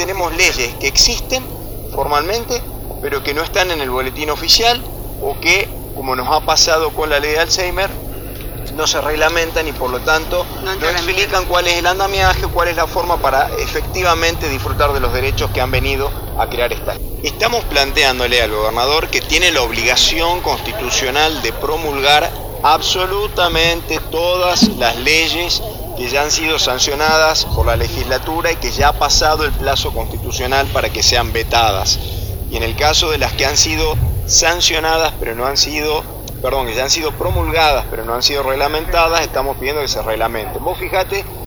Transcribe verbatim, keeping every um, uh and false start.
tenemos leyes que existen formalmente, pero que no están en el boletín oficial, o que, como nos ha pasado con la ley de Alzheimer, no se reglamentan y por lo tanto no, no explican cuál es el andamiaje, cuál es la forma para efectivamente disfrutar de los derechos que han venido a crear esta ley. Estamos planteándole al gobernador que tiene la obligación constitucional de promulgar absolutamente todas las leyes que ya han sido sancionadas por la legislatura y que ya ha pasado el plazo constitucional para que sean vetadas. Y en el caso de las que han sido sancionadas pero no han sido, perdón, que ya han sido promulgadas pero no han sido reglamentadas, estamos pidiendo que se reglamenten. Vos fijate